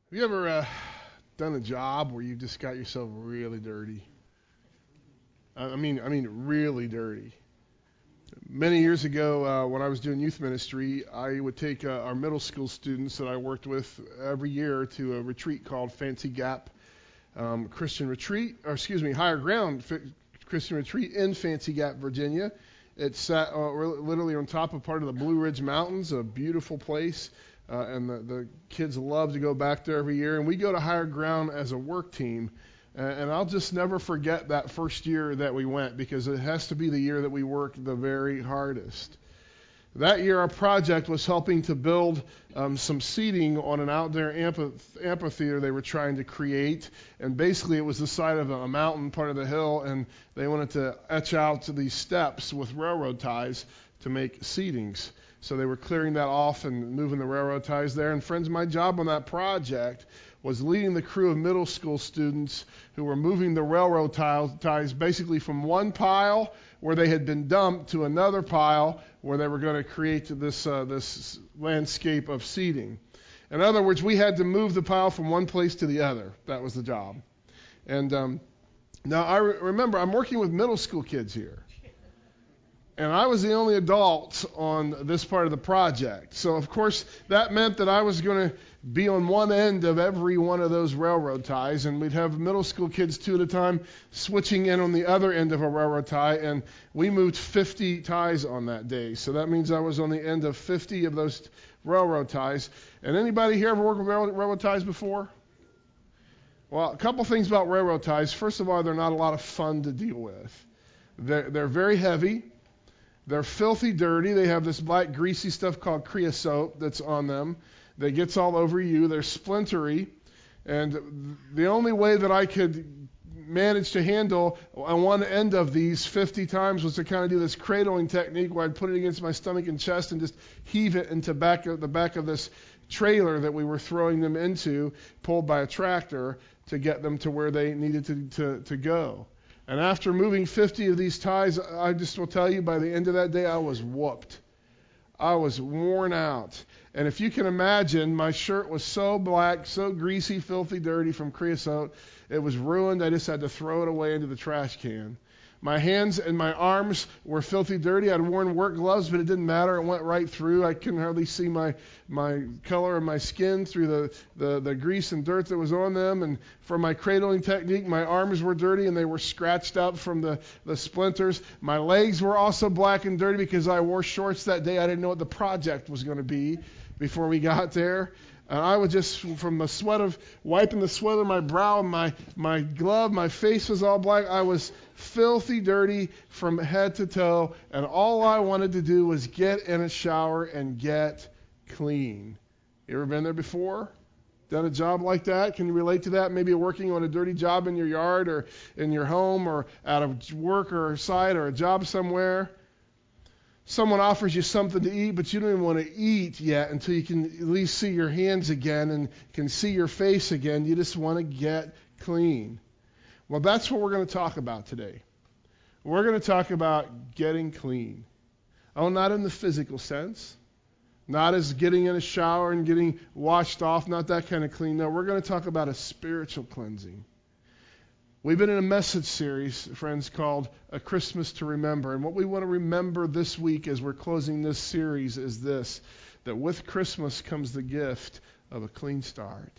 Have you ever done a job where you just got yourself really dirty? I mean, really dirty. Many years ago, when I was doing youth ministry, I would take our middle school students that I worked with every year to a retreat called Fancy Gap Christian Retreat, or excuse me, Higher Ground Christian Retreat in Fancy Gap, Virginia. It's sat literally on top of part of the Blue Ridge Mountains, a beautiful place. And the kids love to go back there every year. And we go to Higher Ground as a work team. And I'll just never forget that first year that we went, because it has to be the year that we worked the very hardest. That year, our project was helping to build some seating on an outdoor amphitheater they were trying to create. And basically, it was the side of a mountain, part of the hill, and they wanted to etch out these steps with railroad ties to make seatings. So they were clearing that off and moving the railroad ties there. And friends, my job on that project was leading the crew of middle school students who were moving the railroad ties basically from one pile where they had been dumped to another pile where they were going to create this landscape of seating. In other words, we had to move the pile from one place to the other. That was the job. And now I remember I'm working with middle school kids here. And I was the only adult on this part of the project. So, of course, that meant that I was going to be on one end of every one of those railroad ties, and we'd have middle school kids two at a time switching in on the other end of a railroad tie, and we moved 50 ties on that day. So that means I was on the end of 50 of those railroad ties. And anybody here ever worked with railroad ties before? Well, a couple things about railroad ties. First of all, they're not a lot of fun to deal with. They're very heavy. They're filthy dirty. They have this black greasy stuff called creosote that's on them that gets all over you. They're splintery. And the only way that I could manage to handle on one end of these 50 times was to kind of do this cradling technique where I'd put it against my stomach and chest and just heave it into the back of this trailer that we were throwing them into, pulled by a tractor, to get them to where they needed to go. And after moving 50 of these ties, I just will tell you, by the end of that day, I was whooped. I was worn out. And if you can imagine, my shirt was so black, so greasy, filthy, dirty from creosote, it was ruined. I just had to throw it away into the trash can. My hands and my arms were filthy dirty. I'd worn work gloves, but it didn't matter. It went right through. I couldn't hardly see my color of my skin through the grease and dirt that was on them. And for my cradling technique, my arms were dirty and they were scratched up from the splinters. My legs were also black and dirty because I wore shorts that day. I didn't know what the project was going to be before we got there. And I was just, from the sweat of wiping the sweat of my brow, my glove, my face was all black. I was filthy dirty from head to toe. And all I wanted to do was get in a shower and get clean. You ever been there before? Done a job like that? Can you relate to that? Maybe working on a dirty job in your yard or in your home or at a work or a site or a job somewhere. Someone offers you something to eat, but you don't even want to eat yet until you can at least see your hands again and can see your face again. You just want to get clean. Well, that's what we're going to talk about today. We're going to talk about getting clean. Oh, not in the physical sense. Not as getting in a shower and getting washed off, not that kind of clean. No, we're going to talk about a spiritual cleansing. We've been in a message series, friends, called A Christmas to Remember. And what we want to remember this week as we're closing this series is this, that with Christmas comes the gift of a clean start.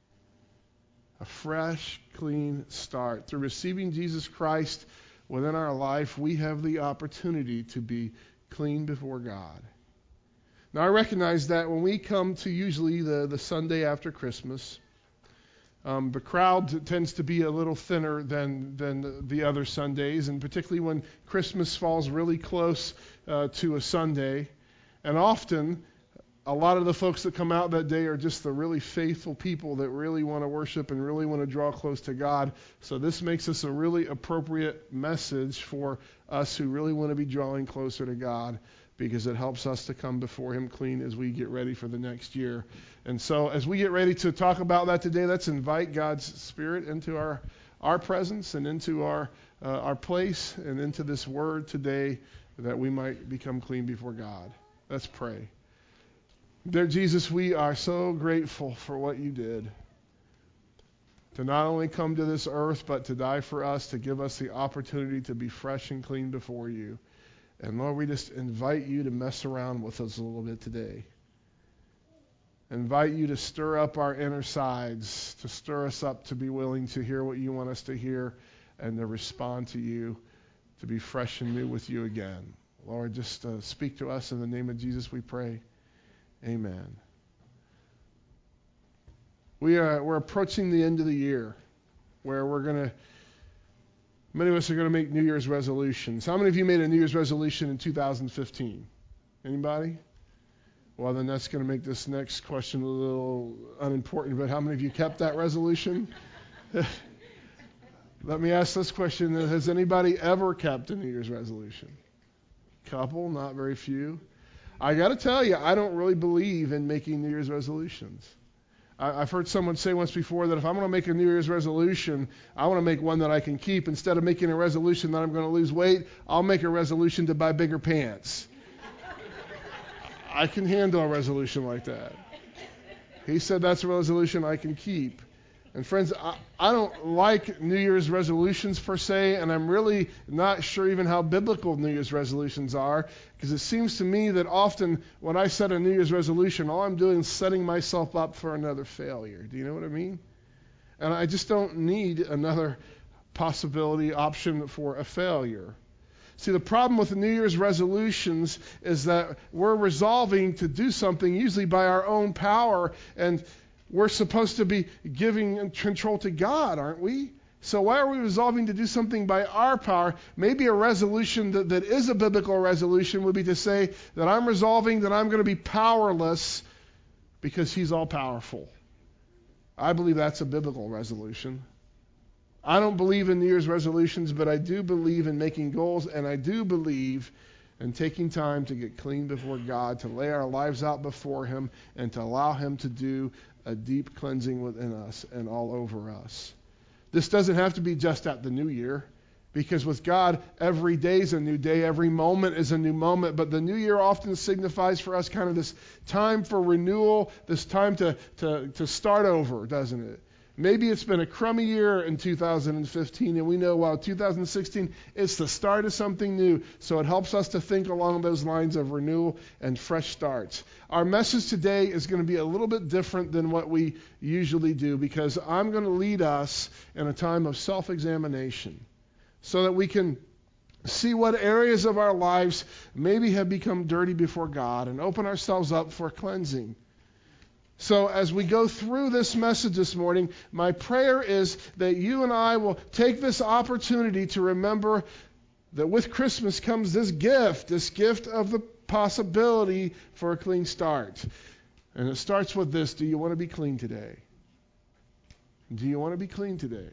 A fresh, clean start. Through receiving Jesus Christ within our life, we have the opportunity to be clean before God. Now, I recognize that when we come to usually the Sunday after Christmas, the crowd tends to be a little thinner than the other Sundays, and particularly when Christmas falls really close to a Sunday. And often, a lot of the folks that come out that day are just the really faithful people that really want to worship and really want to draw close to God. So this makes us a really appropriate message for us who really want to be drawing closer to God, because it helps us to come before Him clean as we get ready for the next year. And so as we get ready to talk about that today, let's invite God's Spirit into our presence and into our place and into this word today, that we might become clean before God. Let's pray. Dear Jesus, we are so grateful for what you did. to not only come to this earth, but to die for us, to give us the opportunity to be fresh and clean before you. And Lord, we just invite you to mess around with us a little bit today. Invite you to stir up our inner sides, to stir us up to be willing to hear what you want us to hear and to respond to you, to be fresh and new with you again. Lord, just speak to us in the name of Jesus, we pray. Amen. We're approaching the end of the year where many of us are going to make New Year's resolutions. How many of you made a New Year's resolution in 2015? Anybody? Well, then that's going to make this next question a little unimportant, but how many of you kept that resolution? Let me ask this question. Has anybody ever kept a New Year's resolution? Couple, not very few. I got to tell you, I don't really believe in making New Year's resolutions. I've heard someone say once before that if I'm going to make a New Year's resolution, I want to make one that I can keep. Instead of making a resolution that I'm going to lose weight, I'll make a resolution to buy bigger pants. I can handle a resolution like that. He said that's a resolution I can keep. And friends, I don't like New Year's resolutions per se, and I'm really not sure even how biblical New Year's resolutions are, because it seems to me that often when I set a New Year's resolution, all I'm doing is setting myself up for another failure. Do you know what I mean? And I just don't need another possibility, option for a failure. See, the problem with the New Year's resolutions is that we're resolving to do something usually by our own power, and we're supposed to be giving control to God, aren't we? So why are we resolving to do something by our power? Maybe a resolution that is a biblical resolution would be to say that I'm resolving that I'm going to be powerless because he's all powerful. I believe that's a biblical resolution. I don't believe in New Year's resolutions, but I do believe in making goals, and I do believe in taking time to get clean before God, to lay our lives out before him, and to allow him to do a deep cleansing within us and all over us. This doesn't have to be just at the new year, because with God, every day is a new day, every moment is a new moment, but the new year often signifies for us kind of this time for renewal, this time to start over, doesn't it? Maybe it's been a crummy year in 2015, and we know, wow, 2016, it's the start of something new. So it helps us to think along those lines of renewal and fresh starts. Our message today is going to be a little bit different than what we usually do, because I'm going to lead us in a time of self-examination so that we can see what areas of our lives maybe have become dirty before God and open ourselves up for cleansing. So as we go through this message this morning, my prayer is that you and I will take this opportunity to remember that with Christmas comes this gift of the possibility for a clean start. And it starts with this: do you want to be clean today? Do you want to be clean today?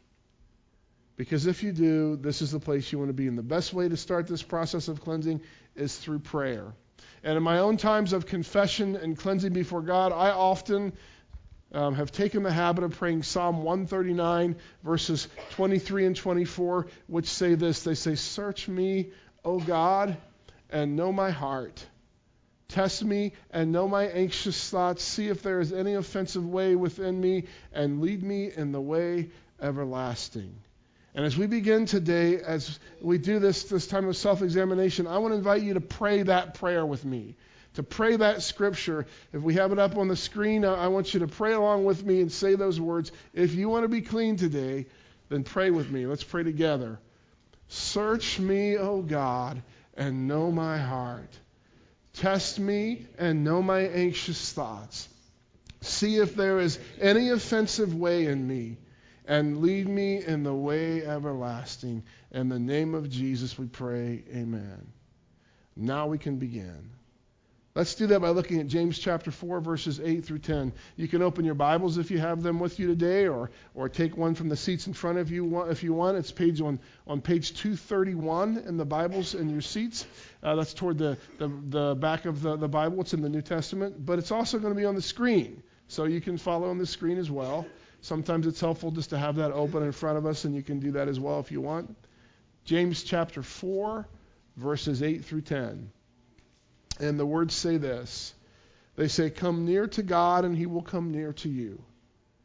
Because if you do, this is the place you want to be. And the best way to start this process of cleansing is through prayer. And in my own times of confession and cleansing before God, I often have taken the habit of praying Psalm 139, verses 23 and 24, which say this. They say, "Search me, O God, and know my heart. Test me and know my anxious thoughts. See if there is any offensive way within me, and lead me in the way everlasting." And as we begin today, as we do this time of self-examination, I want to invite you to pray that prayer with me, to pray that scripture. If we have it up on the screen, I want you to pray along with me and say those words. If you want to be clean today, then pray with me. Let's pray together. Search me, O God, and know my heart. Test me and know my anxious thoughts. See if there is any offensive way in me, and lead me in the way everlasting. In the name of Jesus we pray, amen. Now we can begin. Let's do that by looking at James chapter 4, verses 8 through 10. You can open your Bibles if you have them with you today, or take one from the seats in front of you if you want. It's on page 231 in the Bibles in your seats. That's toward the back of the Bible. It's in the New Testament, but it's also going to be on the screen, so you can follow on the screen as well. Sometimes it's helpful just to have that open in front of us, and you can do that as well if you want. James chapter 4, verses 8 through 10. And the words say this. They say, "Come near to God, and he will come near to you.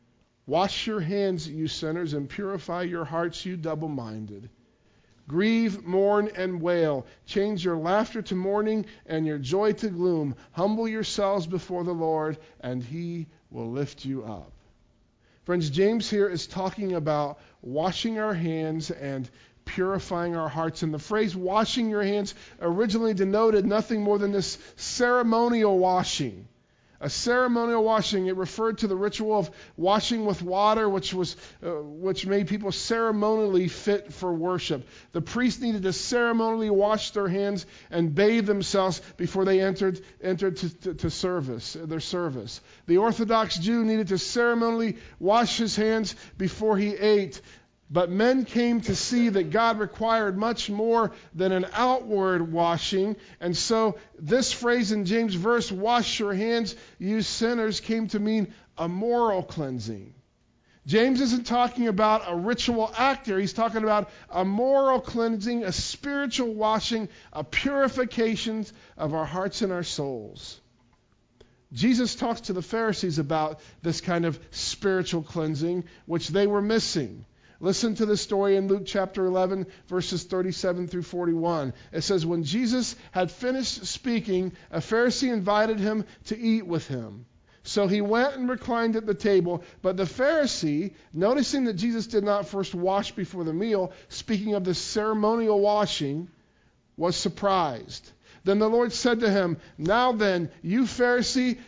Wash your hands, you sinners, and purify your hearts, you double-minded. Grieve, mourn, and wail. Change your laughter to mourning and your joy to gloom. Humble yourselves before the Lord, and He will lift you up. Friends, James here is talking about washing our hands and purifying our hearts. And the phrase washing your hands originally denoted nothing more than this ceremonial washing. A ceremonial washing, it referred to the ritual of washing with water, which made people ceremonially fit for worship. The priest needed to ceremonially wash their hands and bathe themselves before they entered to service, their service. The Orthodox Jew needed to ceremonially wash his hands before he ate. But men came to see that God required much more than an outward washing. And so this phrase in James' verse, wash your hands, you sinners, came to mean a moral cleansing. James isn't talking about a ritual act here. He's talking about a moral cleansing, a spiritual washing, a purification of our hearts and our souls. Jesus talks to the Pharisees about this kind of spiritual cleansing, which they were missing. Listen to the story in Luke chapter 11, verses 37 through 41. It says, when Jesus had finished speaking, a Pharisee invited him to eat with him. So he went and reclined at the table. But the Pharisee, noticing that Jesus did not first wash before the meal, speaking of the ceremonial washing, was surprised. Then the Lord said to him, now then, you Pharisees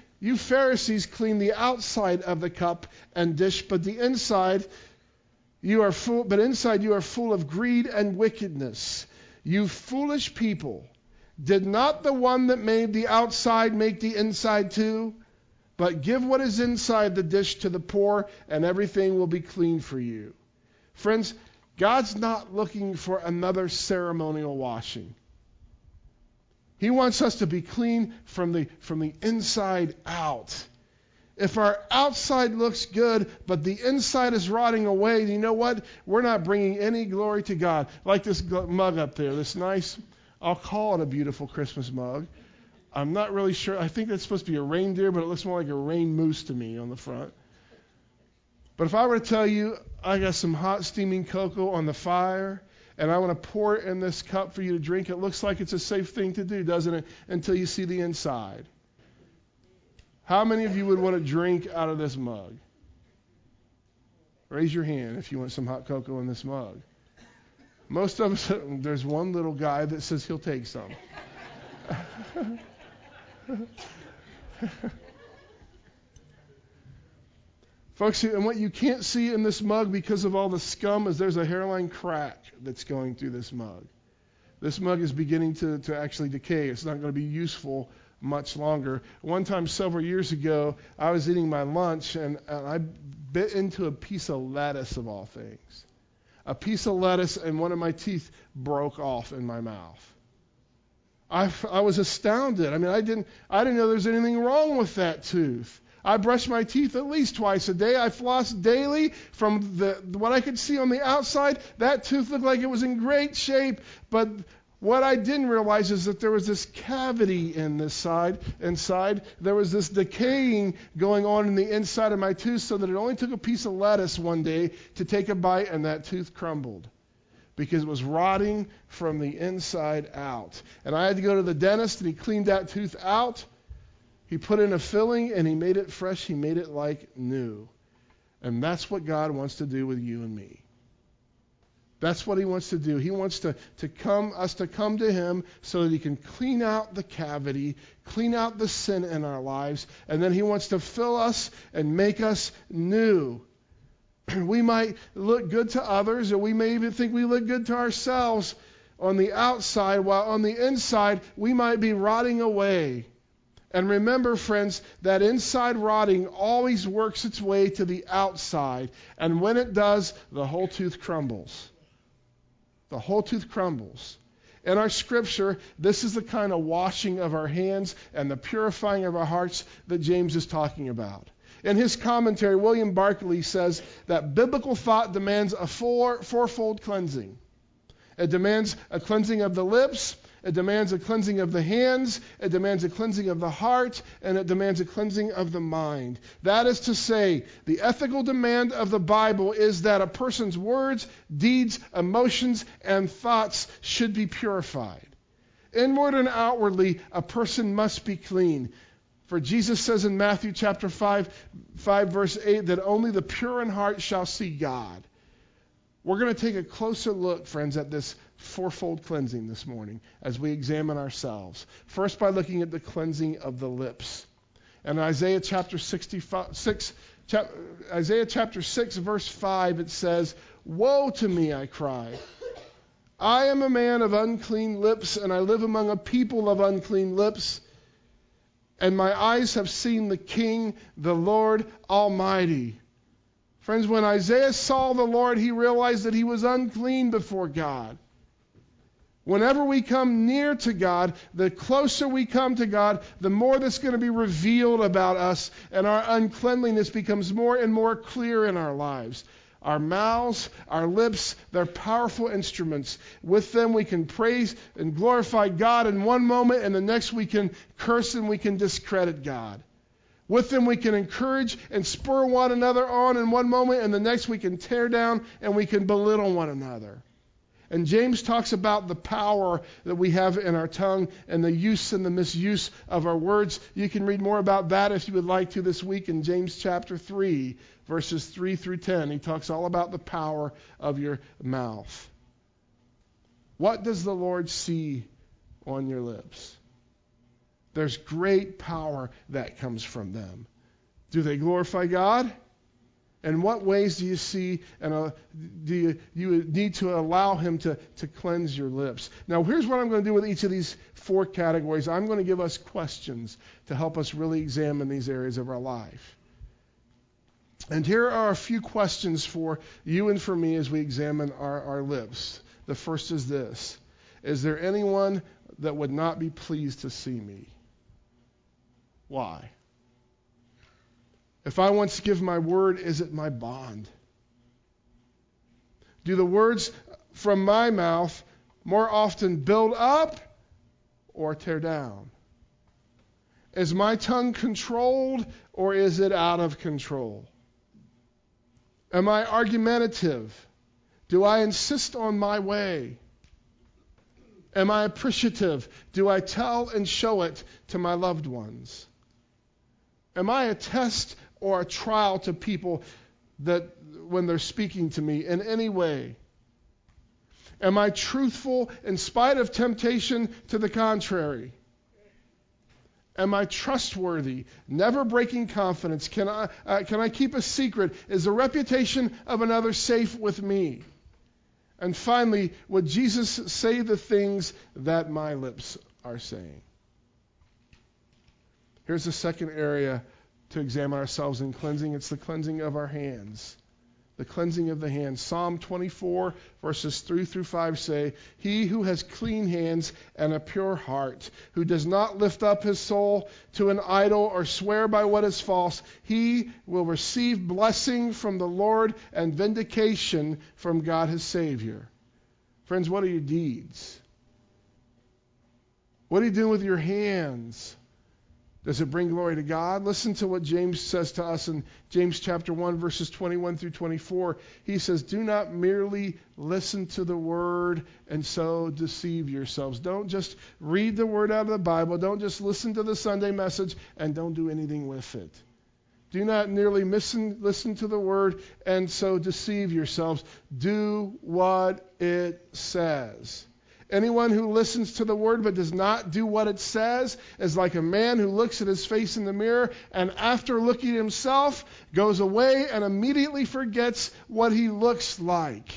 clean the outside of the cup and dish, but inside you are full of greed and wickedness. You foolish people, did not the one that made the outside make the inside too? But give what is inside the dish to the poor, and everything will be clean for you. Friends, God's not looking for another ceremonial washing. He wants us to be clean from the inside out. If our outside looks good, but the inside is rotting away, you know what? We're not bringing any glory to God. Like this mug up there, this nice, I'll call it a beautiful Christmas mug. I'm not really sure. I think that's supposed to be a reindeer, but it looks more like a rain moose to me on the front. But if I were to tell you I got some hot steaming cocoa on the fire, and I want to pour it in this cup for you to drink, it looks like it's a safe thing to do, doesn't it? Until you see the inside. How many of you would want to drink out of this mug? Raise your hand if you want some hot cocoa in this mug. Most of us, there's one little guy that says he'll take some. Folks, and what you can't see in this mug because of all the scum is there's a hairline crack that's going through this mug. This mug is beginning to actually decay. It's not going to be useful much longer. One time several years ago, I was eating my lunch and I bit into a piece of lettuce of all things. A piece of lettuce, and one of my teeth broke off in my mouth. I was astounded. I mean, I didn't know there was anything wrong with that tooth. I brush my teeth at least twice a day. I floss daily. From what I could see on the outside, that tooth looked like it was in great shape. But what I didn't realize is that there was this cavity inside. There was this decaying going on in the inside of my tooth, so that it only took a piece of lettuce one day to take a bite, and that tooth crumbled because it was rotting from the inside out. And I had to go to the dentist, and he cleaned that tooth out. He put in a filling, and he made it fresh. He made it like new. And that's what God wants to do with you and me. That's what he wants to do. He wants us to come to him so that he can clean out the cavity, clean out the sin in our lives, and then he wants to fill us and make us new. We might look good to others, or we may even think we look good to ourselves on the outside, while on the inside we might be rotting away. And remember, friends, that inside rotting always works its way to the outside. And when it does, the whole tooth crumbles. The whole tooth crumbles. In our scripture, this is the kind of washing of our hands and the purifying of our hearts that James is talking about. In his commentary, William Barclay says that biblical thought demands a fourfold cleansing. It demands a cleansing of the lips, It demands a cleansing of the hands, it demands a cleansing of the heart, and it demands a cleansing of the mind. That is to say, the ethical demand of the Bible is that a person's words, deeds, emotions, and thoughts should be purified. Inward and outwardly, a person must be clean. For Jesus says in Matthew chapter 5 verse 8, that only the pure in heart shall see God. We're going to take a closer look, friends, at this fourfold cleansing this morning as we examine ourselves. First, by looking at the cleansing of the lips. In Isaiah chapter 6, verse 5, it says, "Woe to me, I cried. I am a man of unclean lips, and I live among a people of unclean lips. And my eyes have seen the King, the Lord Almighty." Friends, when Isaiah saw the Lord, he realized that he was unclean before God. Whenever we come near to God, the closer we come to God, the more that's going to be revealed about us, and our uncleanliness becomes more and more clear in our lives. Our mouths, our lips, they're powerful instruments. With them we can praise and glorify God in one moment, and the next we can curse and we can discredit God. With them we can encourage and spur one another on in one moment, and the next we can tear down and we can belittle one another. And James talks about the power that we have in our tongue and the use and the misuse of our words. You can read more about that if you would like to this week in James chapter 3, verses 3 through 10. He talks all about the power of your mouth. What does the Lord see on your lips? There's great power that comes from them. Do they glorify God? In what ways do you see and you need to allow Him to cleanse your lips? Now, here's what I'm going to do with each of these four categories. I'm going to give us questions to help us really examine these areas of our life. And here are a few questions for you and for me as we examine our lips. The first is this: is there anyone that would not be pleased to see me? Why? If I once give my word, is it my bond? Do the words from my mouth more often build up or tear down? Is my tongue controlled or is it out of control? Am I argumentative? Do I insist on my way? Am I appreciative? Do I tell and show it to my loved ones? Am I a test or a trial to people that when they're speaking to me in any way? Am I truthful in spite of temptation to the contrary? Am I trustworthy, never breaking confidence? Can I keep a secret? Is the reputation of another safe with me? And finally, would Jesus say the things that my lips are saying? Here's the second area to examine ourselves in cleansing. It's the cleansing of our hands. The cleansing of the hands. Psalm 24, verses 3 through 5 say, "He who has clean hands and a pure heart, who does not lift up his soul to an idol or swear by what is false, he will receive blessing from the Lord and vindication from God his Savior." Friends, what are your deeds? What are you doing with your hands? Does it bring glory to God? Listen to what James says to us in James chapter 1, verses 21 through 24. He says, "Do not merely listen to the word and so deceive yourselves." Don't just read the word out of the Bible. Don't just listen to the Sunday message and don't do anything with it. Do not merely listen to the word and so deceive yourselves. Do what it says. Anyone who listens to the word but does not do what it says is like a man who looks at his face in the mirror and after looking at himself goes away and immediately forgets what he looks like.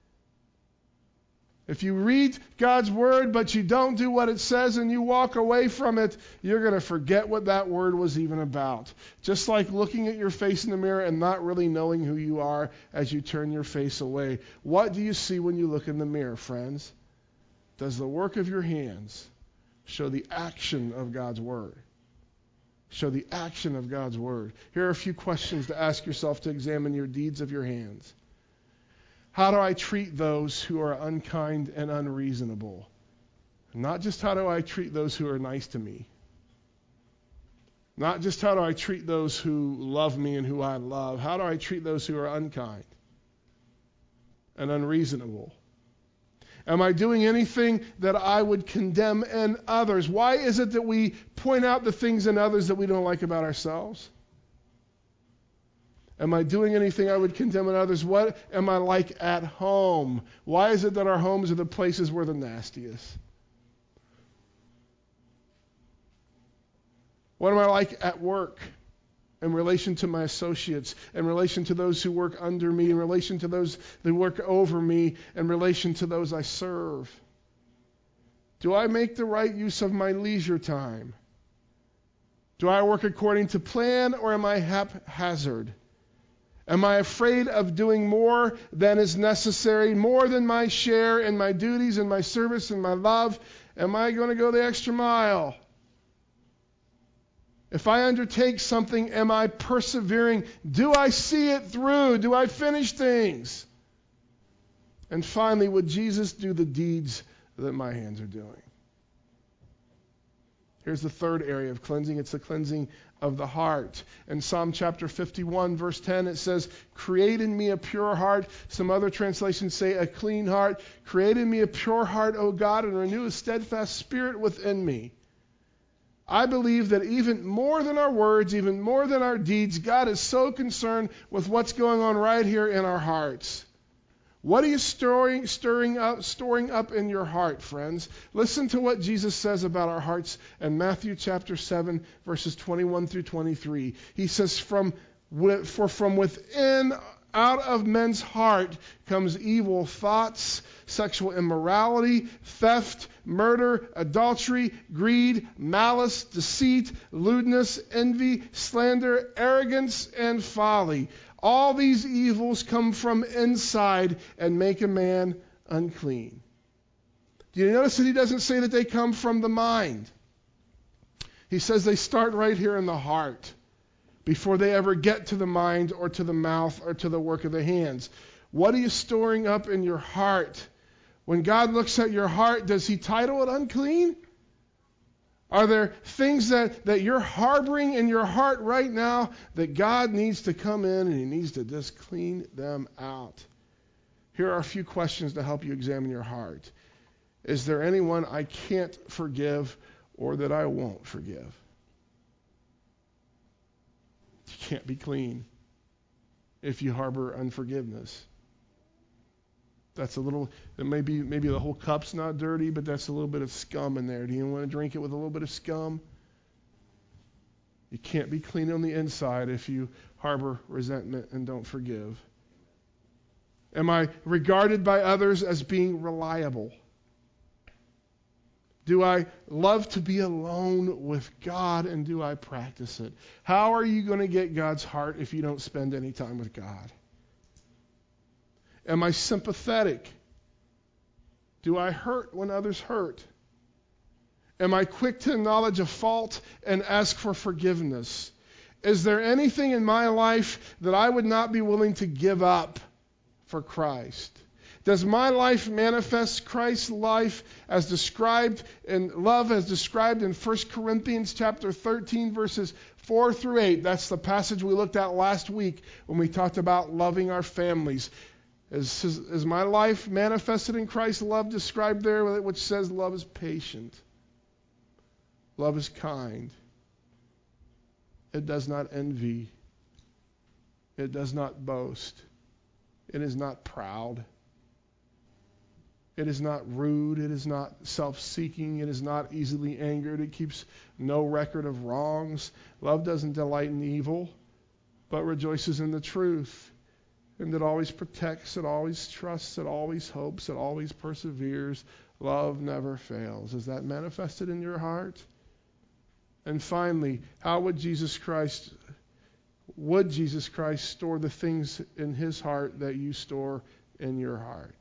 If you read God's word but you don't do what it says and you walk away from it, you're going to forget what that word was even about. Just like looking at your face in the mirror and not really knowing who you are as you turn your face away. What do you see when you look in the mirror, friends? Does the work of your hands show the action of God's word? Show the action of God's word. Here are a few questions to ask yourself to examine your deeds of your hands. How do I treat those who are unkind and unreasonable? Not just how do I treat those who are nice to me. Not just how do I treat those who love me and who I love. How do I treat those who are unkind and unreasonable? Am I doing anything that I would condemn in others? Why is it that we point out the things in others that we don't like about ourselves? Am I doing anything I would condemn in others? What am I like at home? Why is it that our homes are the places we're the nastiest? What am I like at work? In relation to my associates, in relation to those who work under me, in relation to those that work over me, in relation to those I serve? Do I make the right use of my leisure time? Do I work according to plan, or am I haphazard? Am I afraid of doing more than is necessary, more than my share in my duties and my service and my love? Am I going to go the extra mile? If I undertake something, am I persevering? Do I see it through? Do I finish things? And finally, would Jesus do the deeds that my hands are doing? Here's the third area of cleansing. It's the cleansing of the heart. In Psalm chapter 51, verse 10, it says, "Create in me a pure heart." Some other translations say a clean heart. "Create in me a pure heart, O God, and renew a steadfast spirit within me." I believe that even more than our words, even more than our deeds, God is so concerned with what's going on right here in our hearts. What are you storing up in your heart, friends? Listen to what Jesus says about our hearts in Matthew chapter 7, verses 21 through 23. He says, For from within, out of men's heart, comes evil thoughts, sexual immorality, theft, murder, adultery, greed, malice, deceit, lewdness, envy, slander, arrogance, and folly. All these evils come from inside and make a man unclean. Do you notice that he doesn't say that they come from the mind? He says they start right here in the heart before they ever get to the mind or to the mouth or to the work of the hands. What are you storing up in your heart? When God looks at your heart, does he title it unclean? Are there things that you're harboring in your heart right now that God needs to come in and he needs to just clean them out? Here are a few questions to help you examine your heart. Is there anyone I can't forgive or that I won't forgive? You can't be clean if you harbor unforgiveness. That's a little, maybe the whole cup's not dirty, but that's a little bit of scum in there. Do you want to drink it with a little bit of scum? You can't be clean on the inside if you harbor resentment and don't forgive. Am I regarded by others as being reliable? Do I love to be alone with God, and do I practice it? How are you going to get God's heart if you don't spend any time with God? Am I sympathetic? Do I hurt when others hurt? Am I quick to acknowledge a fault and ask for forgiveness? Is there anything in my life that I would not be willing to give up for Christ? Does my life manifest Christ's life as described in love, as described in 1 Corinthians chapter 13, verses 4 through 8? That's the passage we looked at last week when we talked about loving our families. Is my life manifested in Christ's love described there, which says love is patient, love is kind, it does not envy, it does not boast, it is not proud, it is not rude, it is not self-seeking, it is not easily angered, it keeps no record of wrongs. Love doesn't delight in evil, but rejoices in the truth. And it always protects, it always trusts, it always hopes, it always perseveres. Love never fails. Is that manifested in your heart? And finally, how would Jesus Christ store the things in his heart that you store in your heart?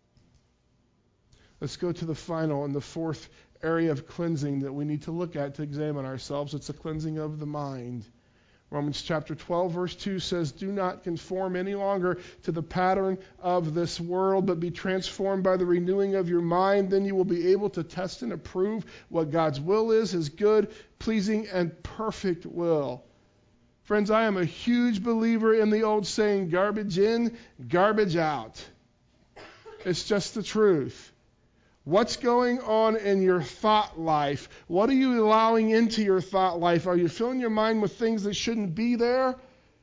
Let's go to the final and the fourth area of cleansing that we need to look at to examine ourselves. It's the cleansing of the mind. Romans chapter 12, verse 2 says, "Do not conform any longer to the pattern of this world, but be transformed by the renewing of your mind. Then you will be able to test and approve what God's will is, his good, pleasing, and perfect will." Friends, I am a huge believer in the old saying, garbage in, garbage out. It's just the truth. What's going on in your thought life? What are you allowing into your thought life? Are you filling your mind with things that shouldn't be there?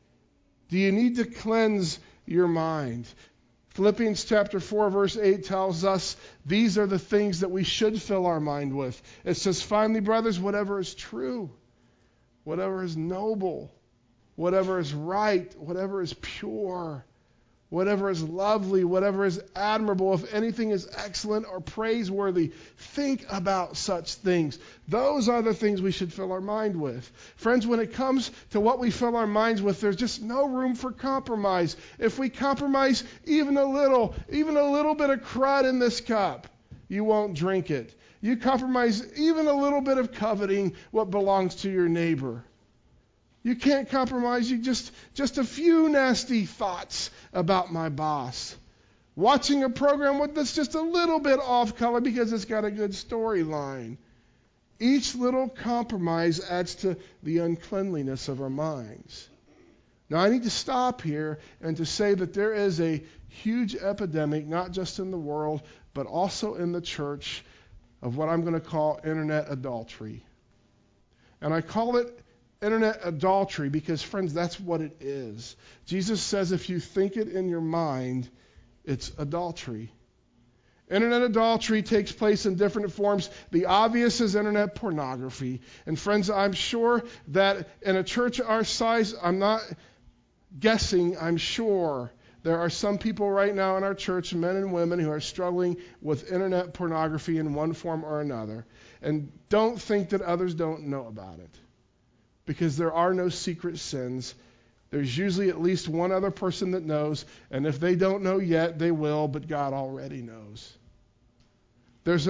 Do you need to cleanse your mind? Philippians chapter 4, verse 8 tells us these are the things that we should fill our mind with. It says, "Finally, brothers, whatever is true, whatever is noble, whatever is right, whatever is pure, whatever is lovely, whatever is admirable, if anything is excellent or praiseworthy, think about such things." Those are the things we should fill our mind with. Friends, when it comes to what we fill our minds with, there's just no room for compromise. If we compromise even a little bit of crud in this cup, you won't drink it. You compromise even a little bit of coveting what belongs to your neighbor. You can't compromise. You just a few nasty thoughts about my boss. Watching a program that's just a little bit off color because it's got a good storyline. Each little compromise adds to the uncleanliness of our minds. Now, I need to stop here and to say that there is a huge epidemic, not just in the world, but also in the church, of what I'm going to call internet adultery. And I call it internet adultery because, friends, that's what it is. Jesus says if you think it in your mind, it's adultery. Internet adultery takes place in different forms. The obvious is internet pornography. And friends, I'm sure that in a church our size, I'm not guessing, I'm sure there are some people right now in our church, men and women, who are struggling with internet pornography in one form or another. And don't think that others don't know about it. Because there are no secret sins. There's usually at least one other person that knows, and if they don't know yet, they will, but God already knows. There's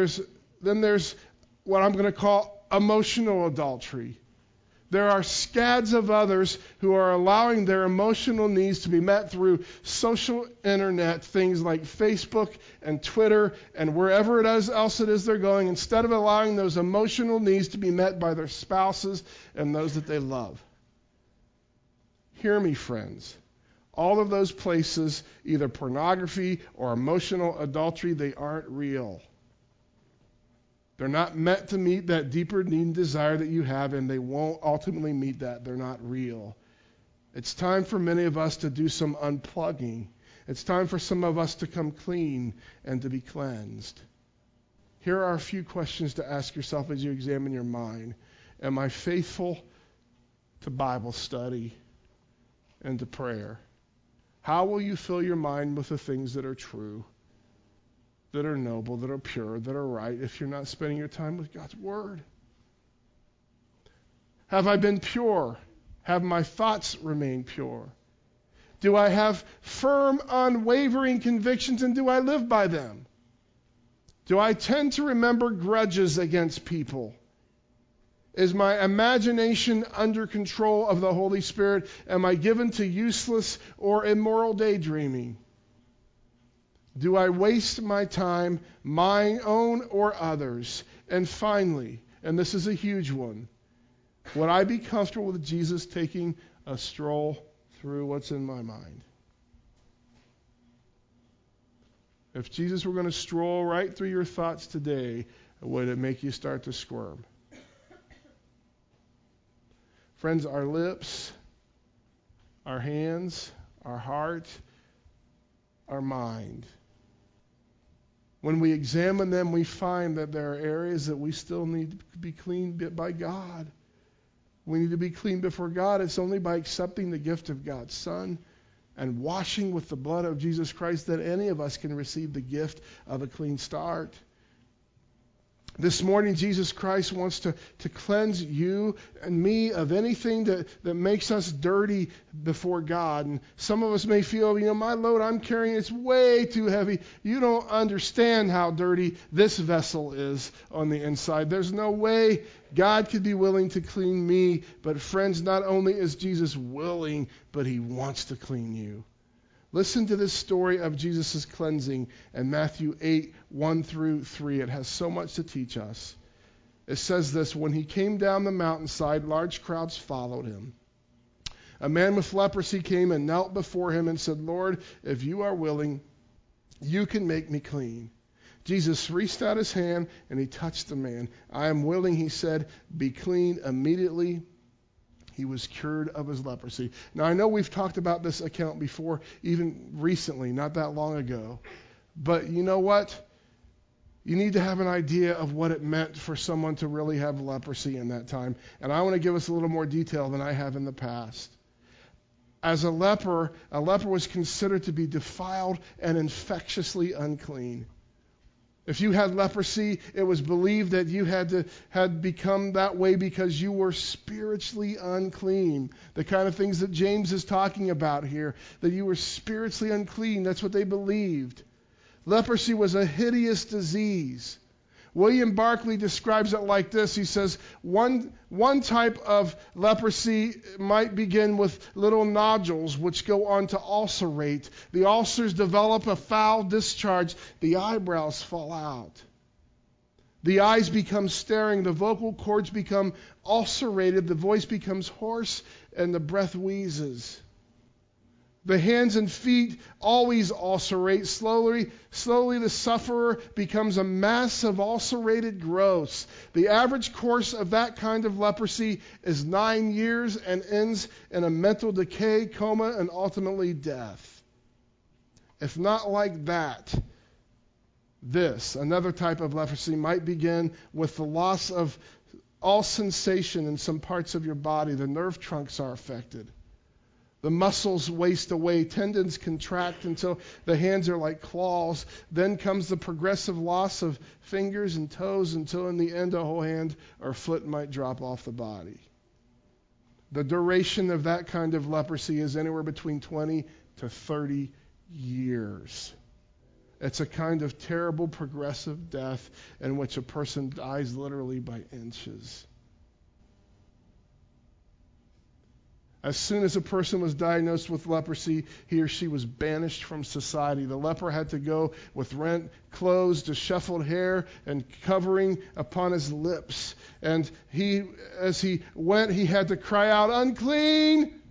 what I'm going to call emotional adultery. There are scads of others who are allowing their emotional needs to be met through social internet, things like Facebook and Twitter and wherever else it is they're going, instead of allowing those emotional needs to be met by their spouses and those that they love. Hear me, friends. All of those places, either pornography or emotional adultery, they aren't real. They're not meant to meet that deeper need and desire that you have, and they won't ultimately meet that. They're not real. It's time for many of us to do some unplugging. It's time for some of us to come clean and to be cleansed. Here are a few questions to ask yourself as you examine your mind. Am I faithful to Bible study and to prayer? How will you fill your mind with the things that are true, that are noble, that are pure, that are right, if you're not spending your time with God's Word? Have I been pure? Have my thoughts remained pure? Do I have firm, unwavering convictions, and do I live by them? Do I tend to remember grudges against people? Is my imagination under control of the Holy Spirit? Am I given to useless or immoral daydreaming? Do I waste my time, my own or others? And finally, and this is a huge one, would I be comfortable with Jesus taking a stroll through what's in my mind? If Jesus were going to stroll right through your thoughts today, would it make you start to squirm? Friends, our lips, our hands, our heart, our mind, when we examine them, we find that there are areas that we still need to be cleaned by God. We need to be clean before God. It's only by accepting the gift of God's Son and washing with the blood of Jesus Christ that any of us can receive the gift of a clean start. This morning, Jesus Christ wants to cleanse you and me of anything that makes us dirty before God. And some of us may feel, my load I'm carrying is way too heavy. You don't understand how dirty this vessel is on the inside. There's no way God could be willing to clean me. But friends, not only is Jesus willing, but he wants to clean you. Listen to this story of Jesus' cleansing in Matthew 8, 1 through 3. It has so much to teach us. It says this: when he came down the mountainside, large crowds followed him. A man with leprosy came and knelt before him and said, "Lord, if you are willing, you can make me clean." Jesus reached out his hand and he touched the man. "I am willing," he said, "be clean." Immediately, he was cured of his leprosy. Now, I know we've talked about this account before, even recently, not that long ago. But you know what? You need to have an idea of what it meant for someone to really have leprosy in that time. And I want to give us a little more detail than I have in the past. As a leper was considered to be defiled and infectiously unclean. If you had leprosy, it was believed that you had become that way because you were spiritually unclean. The kind of things that James is talking about here, that you were spiritually unclean. That's what they believed. Leprosy was a hideous disease. William Barclay describes it like this. He says, one type of leprosy might begin with little nodules which go on to ulcerate. The ulcers develop a foul discharge. The eyebrows fall out. The eyes become staring. The vocal cords become ulcerated. The voice becomes hoarse and the breath wheezes. The hands and feet always ulcerate. Slowly the sufferer becomes a mass of ulcerated growths. The average course of that kind of leprosy is 9 years and ends in a mental decay, coma, and ultimately death. If not like that, another type of leprosy might begin with the loss of all sensation in some parts of your body. The nerve trunks are affected. The muscles waste away, tendons contract until the hands are like claws. Then comes the progressive loss of fingers and toes until in the end a whole hand or foot might drop off the body. The duration of that kind of leprosy is anywhere between 20 to 30 years. It's a kind of terrible progressive death in which a person dies literally by inches. As soon as a person was diagnosed with leprosy, he or she was banished from society. The leper had to go with rent clothes, disheveled hair, and covering upon his lips. And as he went, he had to cry out, "Unclean!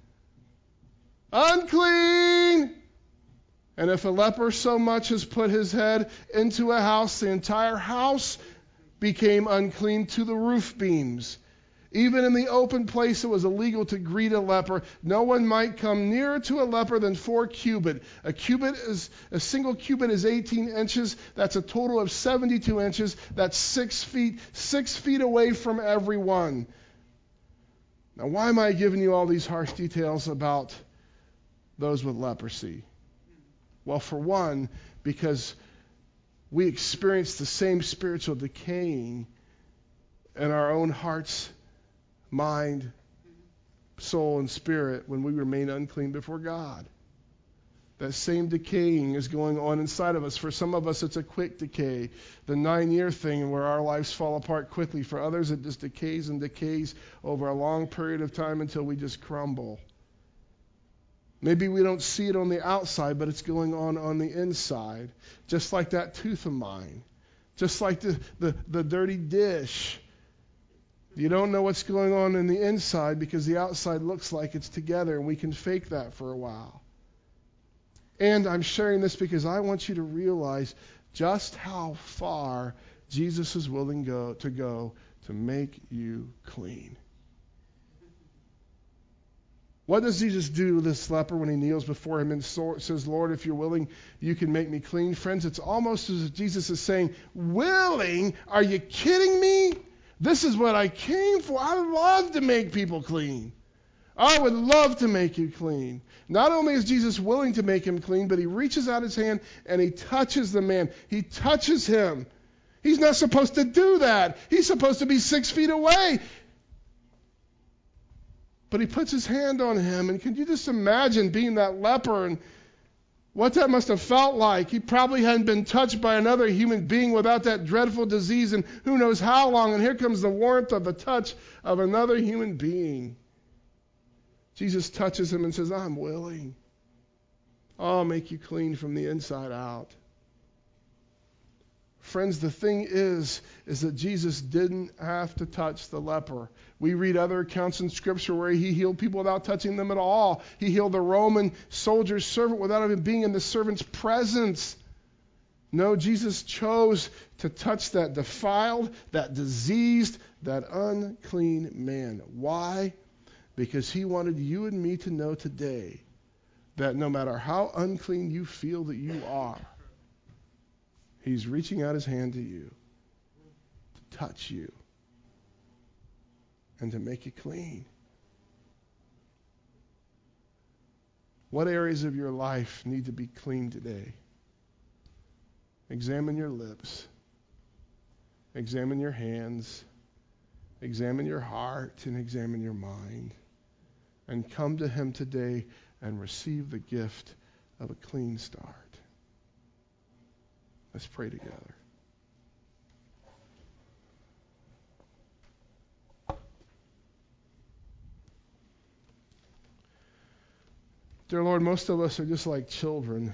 Unclean!" And if a leper so much as put his head into a house, the entire house became unclean to the roof beams. Even in the open place, it was illegal to greet a leper. No one might come nearer to a leper than 4 cubit. A single cubit is 18 inches. That's a total of 72 inches. That's 6 feet. 6 feet away from everyone. Now, why am I giving you all these harsh details about those with leprosy? Well, for one, because we experience the same spiritual decaying in our own hearts, mind, soul, and spirit when we remain unclean before God. That same decaying is going on inside of us. For some of us, it's a quick decay, the 9-year thing where our lives fall apart quickly. For others, it just decays and decays over a long period of time until we just crumble. Maybe we don't see it on the outside, but it's going on the inside. Just like that tooth of mine. Just like the dirty dish. You don't know what's going on in the inside because the outside looks like it's together, and we can fake that for a while. And I'm sharing this because I want you to realize just how far Jesus is willing to go to make you clean. What does Jesus do to this leper when he kneels before him and says, "Lord, if you're willing, you can make me clean"? Friends, it's almost as if Jesus is saying, "Willing? Are you kidding me? This is what I came for. I love to make people clean. I would love to make you clean." Not only is Jesus willing to make him clean, but he reaches out his hand and he touches the man. He touches him. He's not supposed to do that. He's supposed to be 6 feet away. But he puts his hand on him. And can you just imagine being that leper and what that must have felt like? He probably hadn't been touched by another human being without that dreadful disease in who knows how long. And here comes the warmth of the touch of another human being. Jesus touches him and says, I'm willing. I'll make you clean from the inside out. Friends, the thing is that Jesus didn't have to touch the leper. We read other accounts in Scripture where he healed people without touching them at all. He healed the Roman soldier's servant without even being in the servant's presence. No, Jesus chose to touch that defiled, that diseased, that unclean man. Why? Because he wanted you and me to know today that no matter how unclean you feel that you are, he's reaching out his hand to you to touch you and to make you clean. What areas of your life need to be clean today? Examine your lips. Examine your hands. Examine your heart and examine your mind. And come to him today and receive the gift of a clean start. Let's pray together. Dear Lord, most of us are just like children.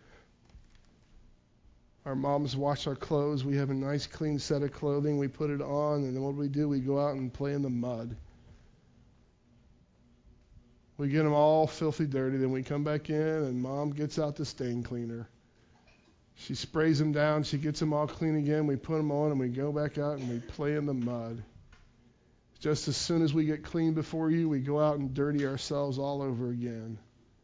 Our moms wash our clothes. We have a nice clean set of clothing. We put it on, and then what do? We go out and play in the mud. We get them all filthy dirty. Then we come back in, and Mom gets out the stain cleaner. She sprays them down. She gets them all clean again. We put them on, and we go back out, and we play in the mud. Just as soon as we get clean before you, we go out and dirty ourselves all over again.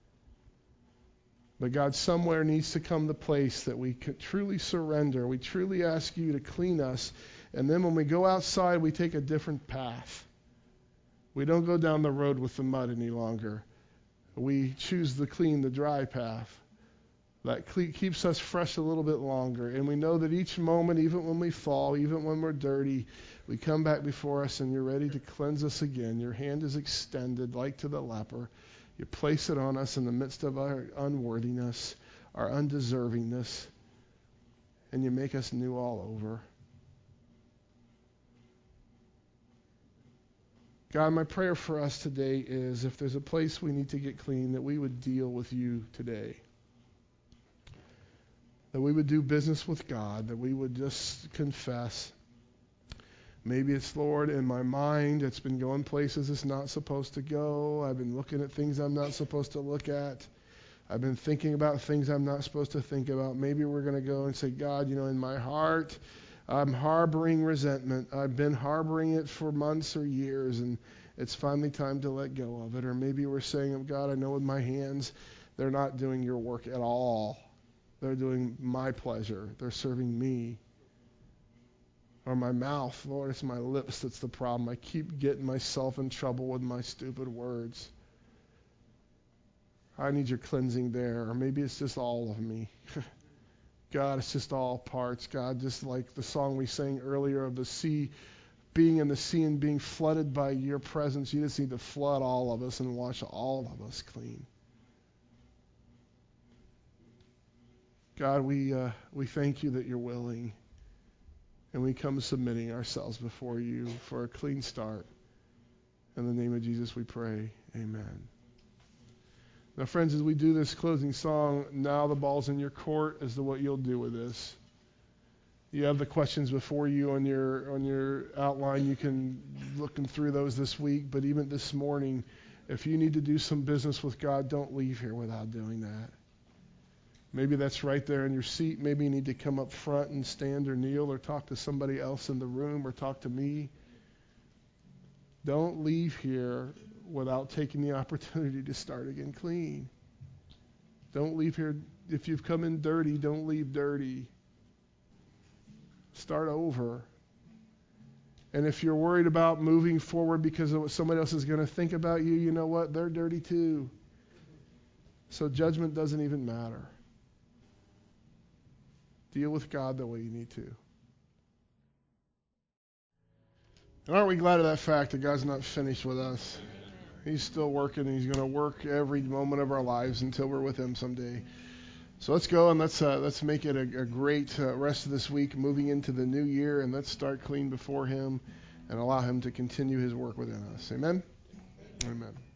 But God, somewhere needs to come the place that we can truly surrender. We truly ask you to clean us. And then when we go outside, we take a different path. We don't go down the road with the mud any longer. We choose the clean, the dry path. That keeps us fresh a little bit longer. And we know that each moment, even when we fall, even when we're dirty, we come back before us and you're ready to cleanse us again. Your hand is extended like to the leper. You place it on us in the midst of our unworthiness, our undeservingness, and you make us new all over. God, my prayer for us today is if there's a place we need to get clean, that we would deal with you today. That we would do business with God, that we would just confess. Maybe it's, Lord, in my mind, it's been going places it's not supposed to go. I've been looking at things I'm not supposed to look at. I've been thinking about things I'm not supposed to think about. Maybe we're going to go and say, God, in my heart, I'm harboring resentment. I've been harboring it for months or years, and it's finally time to let go of it. Or maybe we're saying, God, I know with my hands, they're not doing your work at all. They're doing my pleasure. They're serving me. Or my mouth, Lord, it's my lips that's the problem. I keep getting myself in trouble with my stupid words. I need your cleansing there. Or maybe it's just all of me. God, it's just all parts. God, just like the song we sang earlier of the sea, being in the sea and being flooded by your presence, you just need to flood all of us and wash all of us clean. God, we thank you that you're willing. And we come submitting ourselves before you for a clean start. In the name of Jesus we pray. Amen. Now, friends, as we do this closing song, now the ball's in your court as to what you'll do with this. You have the questions before you on your outline. You can look through those this week. But even this morning, if you need to do some business with God, don't leave here without doing that. Maybe that's right there in your seat. Maybe you need to come up front and stand or kneel or talk to somebody else in the room or talk to me. Don't leave here without taking the opportunity to start again clean. Don't leave here. If you've come in dirty, don't leave dirty. Start over. And if you're worried about moving forward because of what somebody else is going to think about you, you know what? They're dirty too. So judgment doesn't even matter. Deal with God the way you need to. And aren't we glad of that fact that God's not finished with us? He's still working, and He's going to work every moment of our lives until we're with Him someday. So let's go and let's make it a great rest of this week, moving into the new year, and let's start clean before Him and allow Him to continue His work within us. Amen? Amen.